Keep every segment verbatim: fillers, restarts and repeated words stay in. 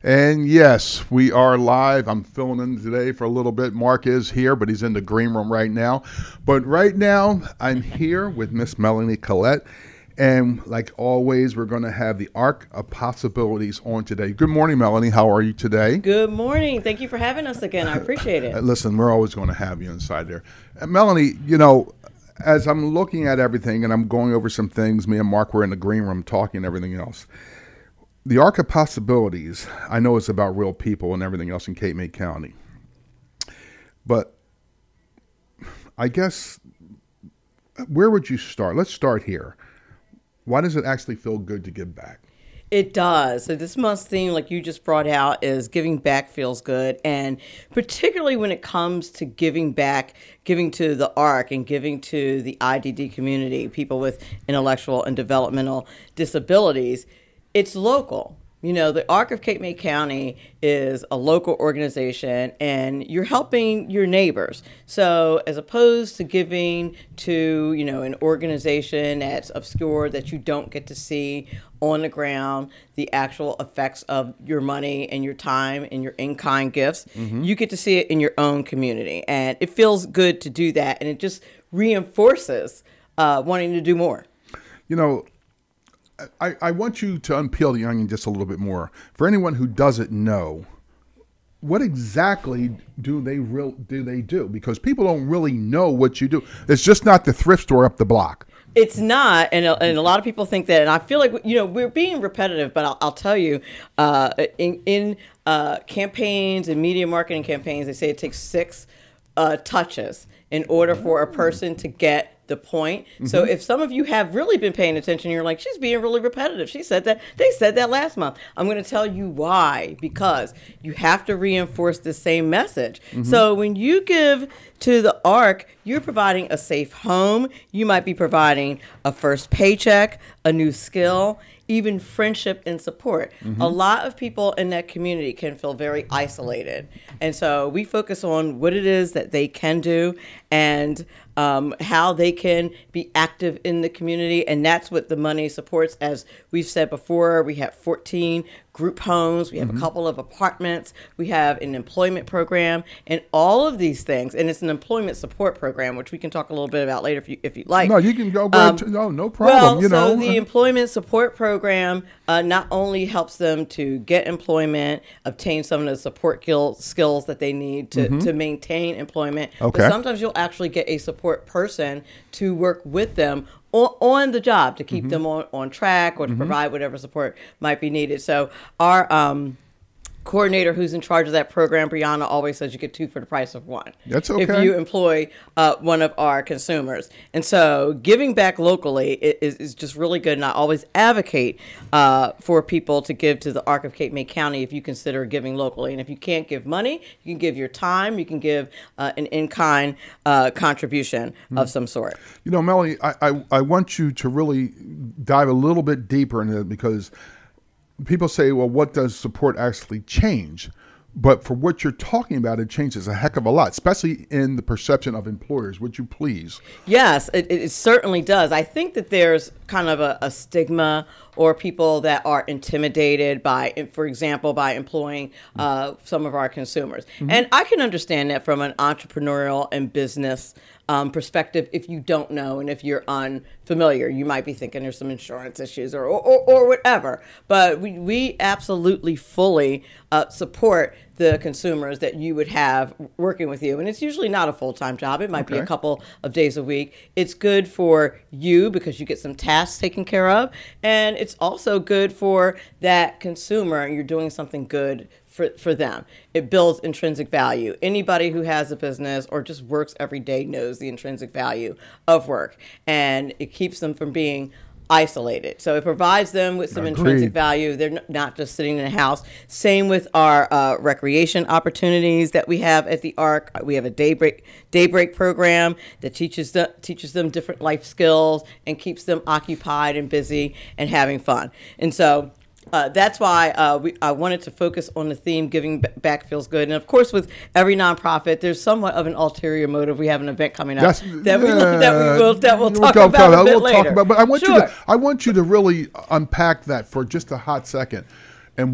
And yes, we are live. I'm filling in today for a little bit. Mark is here, but he's in the green room right now. But right now, I'm here with Miss Melanie Collette. And like always, we're going to have the Arc of Possibilities on today. Good morning, Melanie. How are you today? Good morning. Thank you for having us again. I appreciate it. Listen, we're always going to have you inside there. And Melanie, you know, as I'm looking at everything and I'm going over some things, me and Mark were in the green room talking and everything else. The Arc of Possibilities, I know it's about real people and everything else in Cape May County. But I guess, where would you start? Let's start here. Why does it actually feel good to give back? It does. So this month's theme, like you just brought out, is giving back feels good. And particularly when it comes to giving back, giving to the Arc and giving to the I D D community, people with intellectual and developmental disabilities, it's local. You know, the Arc of Cape May County is a local organization, and you're helping your neighbors. So as opposed to giving to, you know, an organization that's obscure, that you don't get to see on the ground the actual effects of your money and your time and your in-kind gifts, mm-hmm. you get to see it in your own community. And it feels good to do that, and it just reinforces uh, wanting to do more. You know, I, I want you to unpeel the onion just a little bit more. For anyone who doesn't know, what exactly do they real do they do? Because people don't really know what you do. It's just not the thrift store up the block. It's not, and a, and a lot of people think that. And I feel like, you know, we're being repetitive, but I'll, I'll tell you, uh, in, in uh, campaigns and media marketing campaigns, they say it takes six uh, touches in order for a person to get the point. Mm-hmm. So if some of you have really been paying attention, you're like, she's being really repetitive. She said that. They said that last month. I'm going to tell you why. Because you have to reinforce the same message. Mm-hmm. So when you give to the Arc, you're providing a safe home. You might be providing a first paycheck, a new skill, even friendship and support. Mm-hmm. A lot of people in that community can feel very isolated. And so we focus on what it is that they can do and um, how they can be active in the community. And that's what the money supports. As we've said before, we have fourteen group homes. We have mm-hmm. a couple of apartments. We have an employment program and all of these things. And it's an employment support program, which we can talk a little bit about later if you if you'd like. No, you can go. go um, to, no, no problem. Well, you know. So the employment support program uh, not only helps them to get employment, obtain some of the support skills that they need to, mm-hmm. to maintain employment, okay. but sometimes you'll actually get a support person to work with them on, on the job to keep mm-hmm. them on, on track or to mm-hmm. provide whatever support might be needed. So our um, coordinator who's in charge of that program, Brianna, always says you get two for the price of one. That's okay. If you employ uh, one of our consumers. And so giving back locally is, is just really good. And I always advocate uh, for people to give to the Arc of Cape May County if you consider giving locally. And if you can't give money, you can give your time. You can give uh, an in-kind uh, contribution mm-hmm. of some sort. You know, Melanie, I, I, I want you to really dive a little bit deeper into it, because people say, well, what does support actually change? But for what you're talking about, it changes a heck of a lot, especially in the perception of employers. Would you please? Yes, it, it certainly does. I think that there's kind of a, a stigma or people that are intimidated by, for example, by employing uh, some of our consumers. Mm-hmm. And I can understand that from an entrepreneurial and business um, perspective. If you don't know and if you're unfamiliar, you might be thinking there's some insurance issues or or, or, or whatever. But we, we absolutely fully uh, support the consumers that you would have working with you. And it's usually not a full-time job. It might okay. be a couple of days a week. It's good for you because you get some tasks taken care of. And it's also good for that consumer, and you're doing something good for, for them. It builds intrinsic value. Anybody who has a business or just works every day knows the intrinsic value of work. And it keeps them from being isolated. So it provides them with some Agreed. intrinsic value. They're not just sitting in a house. Same with our uh, recreation opportunities that we have at the Arc. We have a daybreak daybreak program that teaches them teaches them different life skills and keeps them occupied and busy and having fun. And so Uh, that's why uh, we, I wanted to focus on the theme, giving b- back feels good. And of course, with every nonprofit, there's somewhat of an ulterior motive. We have an event coming up That's, that, we, uh, that we will that we'll talk we'll about, about a bit we'll later. Talk about, but I want sure. you to I want you to really unpack that for just a hot second, and what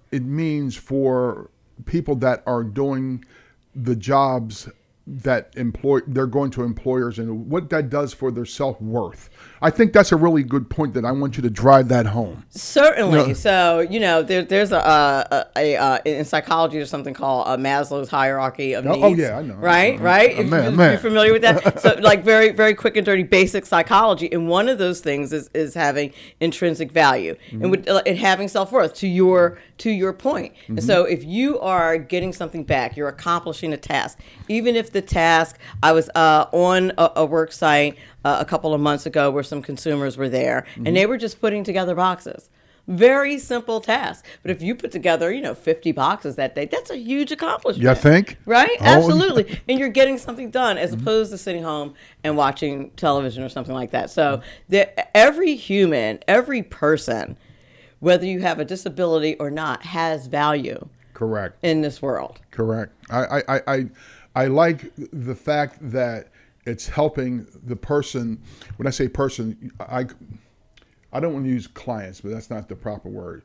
it means for people that are doing the jobs that employ they're going to employers, and what that does for their self-worth. I think that's a really good point that I want you to drive that home. Certainly. You know, so, you know, there, there's a, a, a, a in psychology there's something called a Maslow's hierarchy of oh, needs. Oh yeah, I know. Right, uh, right. Uh, If man, you- man. You're familiar with that? So, like very, very quick and dirty basic psychology, and one of those things is, is having intrinsic value Mm-hmm. and, with, uh, and having self worth. To your to your point. Mm-hmm. And so, if you are getting something back, you're accomplishing a task, even if the task. I was uh, on a, a work site uh, a couple of months ago where some consumers were there, Mm-hmm. and they were just putting together boxes. Very simple task. But if you put together, you know, fifty boxes that day, that's a huge accomplishment. You think? Right? Oh. Absolutely. And you're getting something done as opposed to sitting home and watching television or something like that. So the, every human, every person, whether you have a disability or not, has value Correct. in this world. Correct. I, I, I, I, I like the fact that it's helping the person. When I say person, I, I don't want to use clients, but that's not the proper word.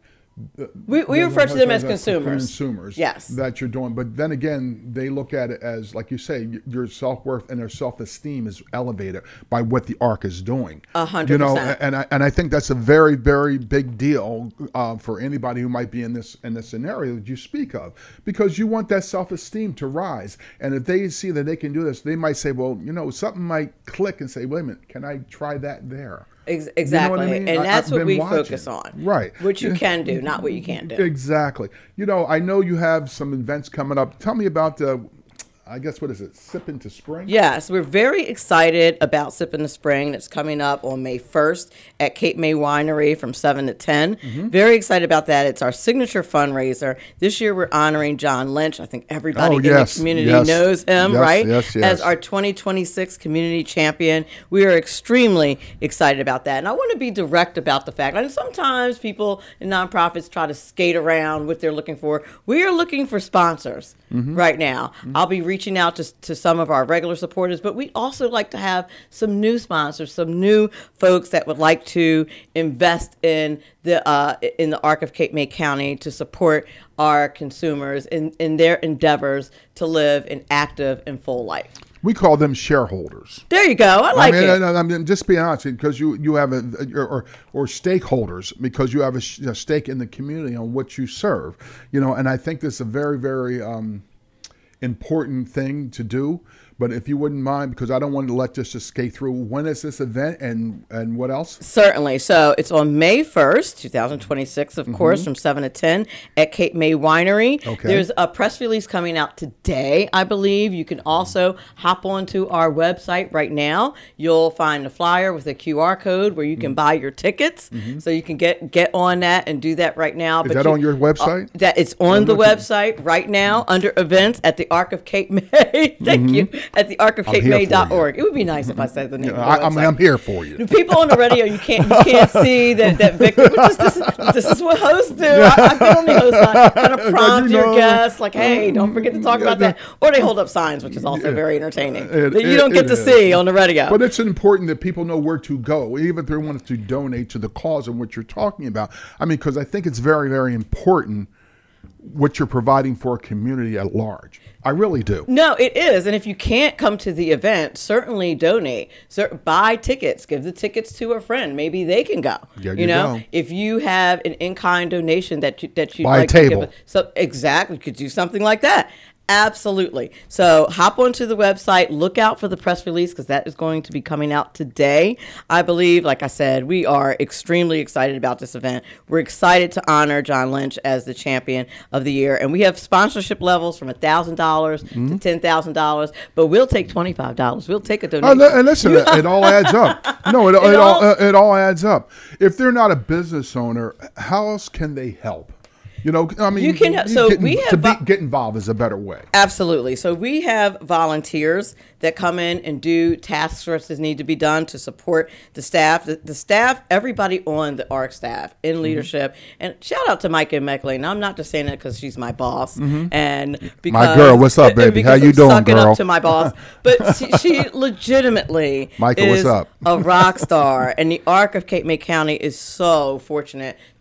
We, we The- refer to them as the- consumers. Consumers. Yes. That you're doing. But then again, they look at it as, like you say, your self-worth and their self-esteem is elevated by what the ARC is doing. A hundred You know, percent. and I, and I think that's a very, very big deal uh, for anybody who might be in this in this scenario that you speak of, because you want that self-esteem to rise. And if they see that they can do this, they might say, well, you know, something might click and say, wait a minute, can I try that there? Ex- exactly. I mean? And I- that's I've what been we watching. focus on. Right. What you can do, not what you can't do. Exactly. You know, I know you have some events coming up. Tell me about the, I guess, what is it, Sip into Spring? Yes, we're very excited about Sip in the Spring. That's coming up on May first at Cape May Winery from seven to ten. Mm-hmm. Very excited about that. It's our signature fundraiser. This year we're honoring John Lynch. I think everybody Oh, in yes, the community yes, knows him, yes, right? yes, yes. As our twenty twenty-six community champion. We are extremely excited about that. And I want to be direct about the fact, and sometimes people in nonprofits try to skate around what they're looking for. We are looking for sponsors Mm-hmm. right now. I'll be reaching out to, to some of our regular supporters, but we also like to have some new sponsors, some new folks that would like to invest in the uh, in the Arc of Cape May County to support our consumers in, in their endeavors to live an active and full life. We call them shareholders. There you go. I like I mean, it. I, I mean, just be honest, because you, you have a, or, or or stakeholders, because you have a, sh- a stake in the community on what you serve, you know. And I think this is a very, very um, important thing to do. But if you wouldn't mind, because I don't want to let this just skate through. When is this event, and and what else? Certainly. So it's on May first, twenty twenty-six, of course, from seven to ten at Cape May Winery. Okay. There's a press release coming out today, I believe. You can also hop onto our website right now. You'll find a flyer with a Q R code where you can buy your tickets. So you can get get on that and do that right now. Is that on your website? Uh, that it's on the website right now under events at the Arc of Cape May. Thank you. At the arc of cape may dot org. It would be nice if I said the name of the I, I'm, website. I'm here for you. The people on the radio, you can't you can't see that that Victor. Which is, this, is, this is what hosts do. I, I get on the host side, kind of prompt You know. your guests, like, "Hey, don't forget to talk about that." Or they hold up signs, which is also very entertaining It- that you it- don't get it to is. see on the radio. But it's important that people know where to go, even if they want to donate to the cause of what you're talking about. I mean, because I think it's very, very important what you're providing for a community at large. I really do. No, it is. And if you can't come to the event, certainly donate. Cer- buy tickets. Give the tickets to a friend. Maybe they can go. There you you know, go. if you have an in-kind donation that you that you Buy a like table. to give, so exactly, could do something like that. Absolutely. So hop onto the website, look out for the press release because that is going to be coming out today. I believe, like I said, we are extremely excited about this event. We're excited to honor John Lynch as the champion of the year. And we have sponsorship levels from one thousand dollars to ten thousand dollars, but we'll take twenty-five dollars. We'll take a Oh, donation. li- and listen, it, it all adds up. No, it, it, It all all- uh, it all adds up. If they're not a business owner, how else can they help? You know, I mean, You can- so get, we to have be, vo- get involved is a better way. Absolutely. So we have volunteers that come in and do tasks for us that need to be done to support the staff. The, the staff, everybody on the ARC staff in leadership. And shout out to Micah Meckley. And I'm not just saying it because she's my boss. And because, girl, what's up, baby? because How you I'm doing, sucking girl? up to my boss. But she, she legitimately Micah, what's is up? a rock star. And the ARC of Cape May County is so fortunate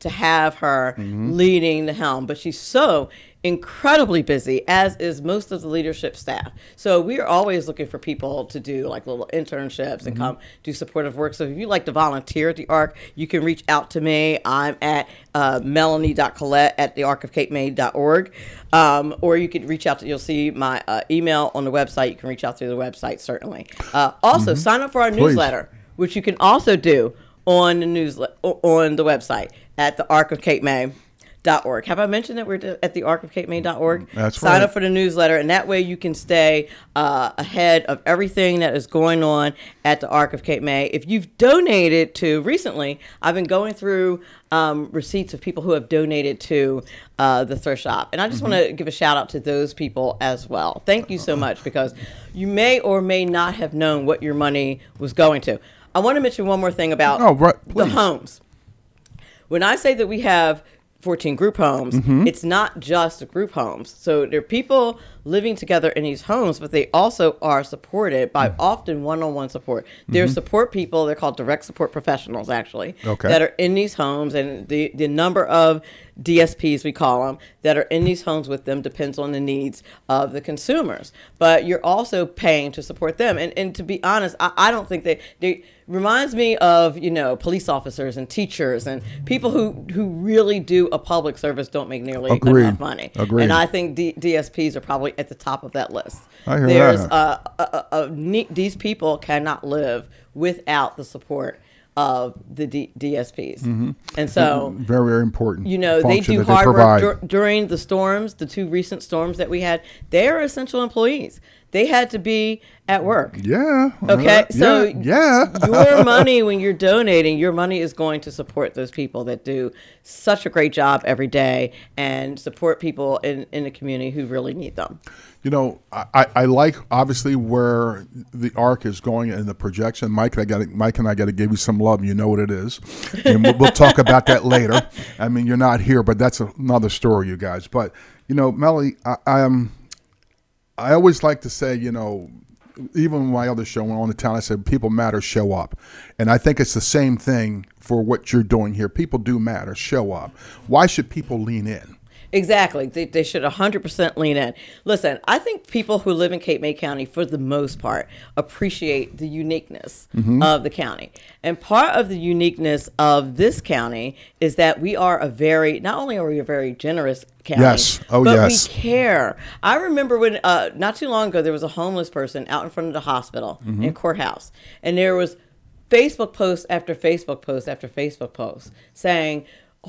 to have her mm-hmm. leading the helm, but she's so incredibly busy, as is most of the leadership staff. So we are always looking for people to do like little internships mm-hmm. and come do supportive work. So if you'd like to volunteer at the Ark, you can reach out to me. I'm at uh, melanie dot collette at the ark of cape may dot org. Um, or you could reach out to, you'll see my uh, email on the website. You can reach out through the website, certainly. Uh, also, mm-hmm. sign up for our Please. newsletter, which you can also do on the newsletter, on the website at the ark of cape may dot org. Have I mentioned that we're at the ark of cape may dot org? That's Sign right. up for the newsletter, and that way you can stay uh, ahead of everything that is going on at the Ark of Cape May. If you've donated to, recently, I've been going through um, receipts of people who have donated to uh, the thrift shop, and I just mm-hmm. want to give a shout out to those people as well. Thank you so much, because you may or may not have known what your money was going to. I want to mention one more thing about oh, right. the homes. When I say that we have fourteen group homes, mm-hmm. it's not just group homes. So there are people living together in these homes, but they also are supported by mm-hmm. often one-on-one support. There's mm-hmm. support people, they're called direct support professionals, actually, okay. that are in these homes, and the, the number of D S Ps, we call them, that are in these homes with them depends on the needs of the consumers. But you're also paying to support them. And and to be honest, I, I don't think they, they reminds me of, you know, police officers and teachers and people who, who really do a public service don't make nearly Agreed. enough money. Agreed. And I think D- DSPs are probably at the top of that list. I hear There's that. Uh, a, a, a, ne- these people cannot live without the support of the D- DSPs. Mm-hmm. And so very, very important. You know, they do hard work dur- during the storms, the two recent storms that we had. They are essential employees. They had to be at work. Yeah. Okay. Uh, so yeah. yeah. your money, when you're donating, your money is going to support those people that do such a great job every day and support people in, in the community who really need them. You know, I, I like obviously where the Ark is going in the projection. Mike, I got Mike and I got to give you some love. You know what it is, and we'll, we'll talk about that later. I mean, you're not here, but that's another story, you guys. But you know, Melanie, I, I am. I always like to say, you know, even my other show on the town, I said people matter, show up, and I think it's the same thing for what you're doing here. People do matter, show up. Why should people lean in? Exactly. They, they should one hundred percent lean in. Listen, I think people who live in Cape May County, for the most part, appreciate the uniqueness mm-hmm. of the county. And part of the uniqueness of this county is that we are a very, not only are we a very generous county, yes. oh, but yes. we care. I remember when, uh, not too long ago, there was a homeless person out in front of the hospital mm-hmm. in Courthouse. And there was Facebook post after Facebook post after Facebook post saying,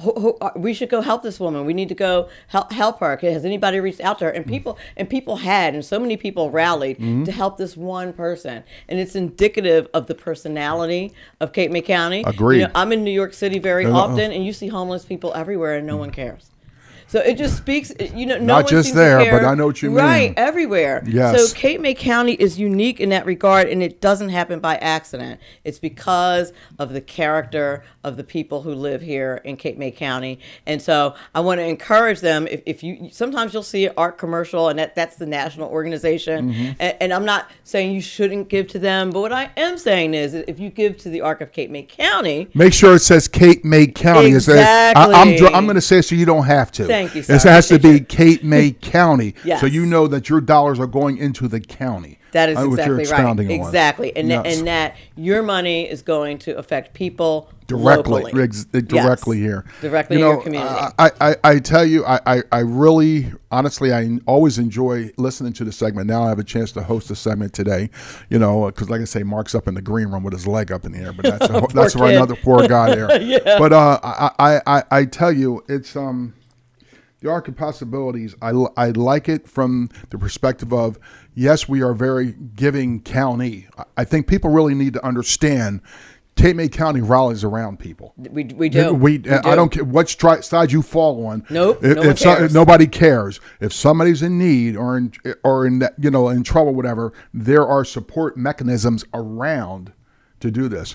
we should go help this woman. We need to go help help her. Has anybody reached out to her? And people and people had, and so many people rallied mm-hmm. to help this one person. And it's indicative of the personality of Cape May County. Agreed. You know, I'm in New York City very uh, often, and you see homeless people everywhere, and no one cares. So it just speaks, you know, no not one just seems there, to care. but I know what you mean. Right, everywhere. Yes. So Cape May County is unique in that regard, and it doesn't happen by accident. It's because of the character of the people who live here in Cape May County. And so I want to encourage them. If, if you sometimes you'll see an Ark commercial, and that, that's the national organization. Mm-hmm. And, and I'm not saying you shouldn't give to them, but what I am saying is that if you give to the Ark of Cape May County, make sure it says Cape May County. Exactly. I, I'm dr- I'm going to say it so you don't have to. Thank you, sir. It has to be Cape May County, Yes. so you know that your dollars are going into the county. That is I know what you're exactly right. expounding on. Exactly. And, Yes. that, and that your money is going to affect people directly, locally. ex- directly Yes. here, Directly you in know, your community. I, I, I tell you, I, I, I really, honestly, I always enjoy listening to the segment. Now I have a chance to host a segment today, you know, because like I say, Mark's up in the green room with his leg up in the air, but that's a, that's for kid. another poor guy there. Yeah. But uh, I, I, I, I tell you, it's um. The Ark of Possibilities, I, I like it from the perspective of, yes, we are very giving county. I think people really need to understand Cape May County rallies around people. We we do. We, we do. I don't care what stri- side you fall on. Nope, If, no one if so- cares. nobody cares. If somebody's in need or in or in that, you know, in trouble, whatever, there are support mechanisms around to do this.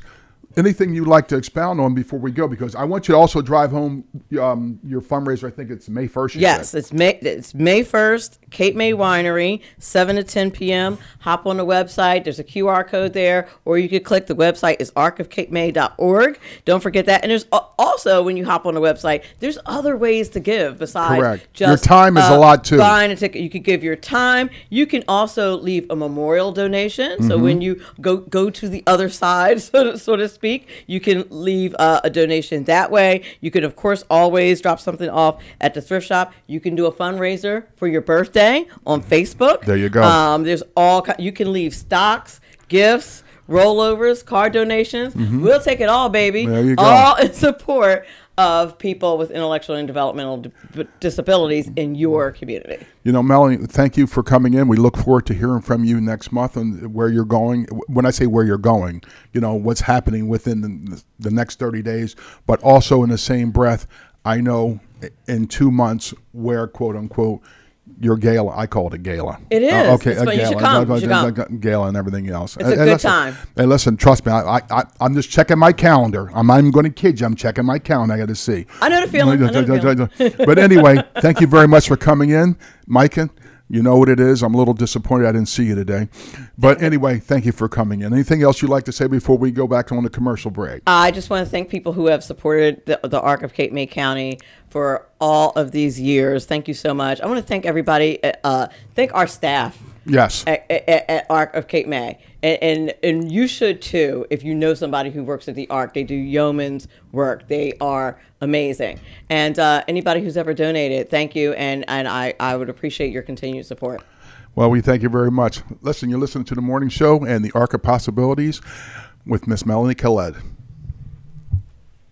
anything you'd like to expound on before we go? Because I want you to also drive home um, your fundraiser. I think it's May first. Yes, said. it's May it's May first, Cape May Winery, seven to ten p.m. Hop on the website. There's a Q R code there, or you could click the website is arc of cape may dot org. Don't forget that. And there's also, when you hop on the website, there's other ways to give besides Correct. just Your time is uh, a lot, too. Buying a ticket. You could give your time. You can also leave a memorial donation. Mm-hmm. So when you go go to the other side, so to, so to speak, you can leave uh, a donation that way. You can, of course, always drop something off at the thrift shop. You can do a fundraiser for your birthday on Facebook. There you go. Um, there's all you can leave stocks, gifts, rollovers, card donations. Mm-hmm. We'll take it all, baby. There you go. All in support of people with intellectual and developmental d- disabilities in your community. You know, Melanie, thank you for coming in. We look forward to hearing from you next month and where you're going. When I say where you're going, you know, what's happening within the, the next thirty days, but also in the same breath, I know in two months where, quote unquote, your gala, I call it a gala. It is. Uh, okay, it's a fun. gala. You should come. You should come. Gala and everything else. It's a hey, good listen, time. Hey, listen, trust me. I, I, I'm just checking my calendar. I'm not even going to kid you. I'm checking my calendar. I got to see. I know the feeling. I know the feeling. But anyway, thank you very much for coming in, Micah. You know what it is. I'm a little disappointed I didn't see you today. But anyway, thank you for coming in. Anything else you'd like to say before we go back on the commercial break? I just want to thank people who have supported the, the Arc of Cape May County for all of these years. Thank you so much. I want to thank everybody. Uh, thank our staff. Yes. At, at, at Arc of Cape May. And, and and you should too, if you know somebody who works at the Arc. They do yeoman's work. They are amazing. And uh, anybody who's ever donated, thank you. And, and I, I would appreciate your continued support. Well, we thank you very much. Listen, you're listening to The Morning Show and the Arc of Possibilities with Miss Melanie Khaled.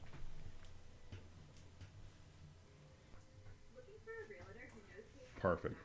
Perfect.